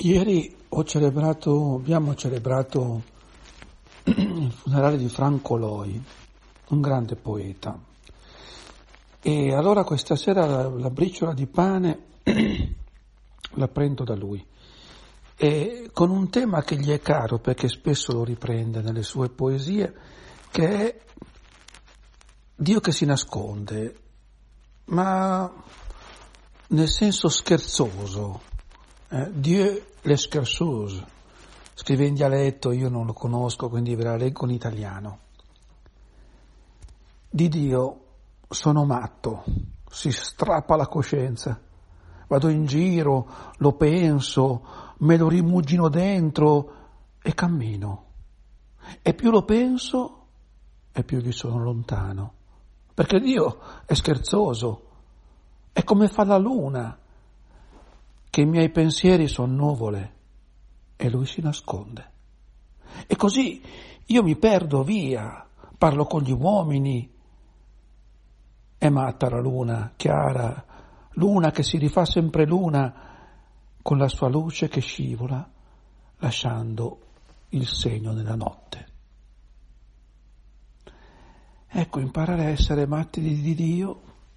Ieri abbiamo celebrato il funerale di Franco Loi, un grande poeta. E allora questa sera la briciola di pane la prendo da lui, e con un tema che gli è caro perché spesso lo riprende nelle sue poesie, che è Dio che si nasconde, ma nel senso scherzoso. Dieu l'escherceuse, scrive in dialetto, io non lo conosco, quindi ve la leggo in italiano. Di Dio sono matto, si strappa la coscienza, vado in giro, lo penso, me lo rimugino dentro e cammino. E più lo penso e più gli sono lontano, perché Dio è scherzoso, è come fa la luna, che i miei pensieri sono nuvole e lui si nasconde. E così io mi perdo via, parlo con gli uomini. È matta la luna, chiara, luna che si rifà sempre luna, con la sua luce che scivola, lasciando il segno nella notte. Ecco, imparare a essere matti di Dio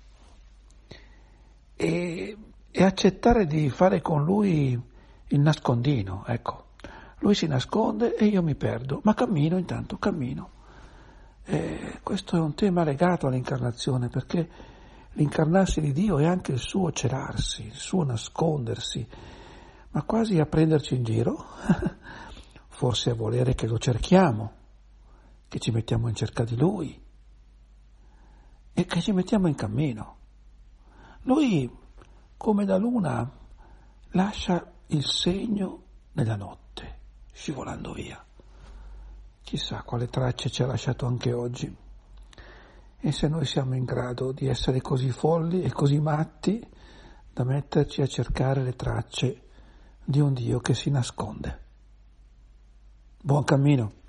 e accettare di fare con lui il nascondino, ecco. Lui si nasconde e io mi perdo, ma cammino intanto, cammino. Questo è un tema legato all'incarnazione, perché l'incarnarsi di Dio è anche il suo celarsi, il suo nascondersi, ma quasi a prenderci in giro, forse a volere che lo cerchiamo, che ci mettiamo in cerca di Lui e che ci mettiamo in cammino. Lui, come la luna, lascia il segno nella notte, scivolando via. Chissà quale tracce ci ha lasciato anche oggi. E se noi siamo in grado di essere così folli e così matti da metterci a cercare le tracce di un Dio che si nasconde. Buon cammino.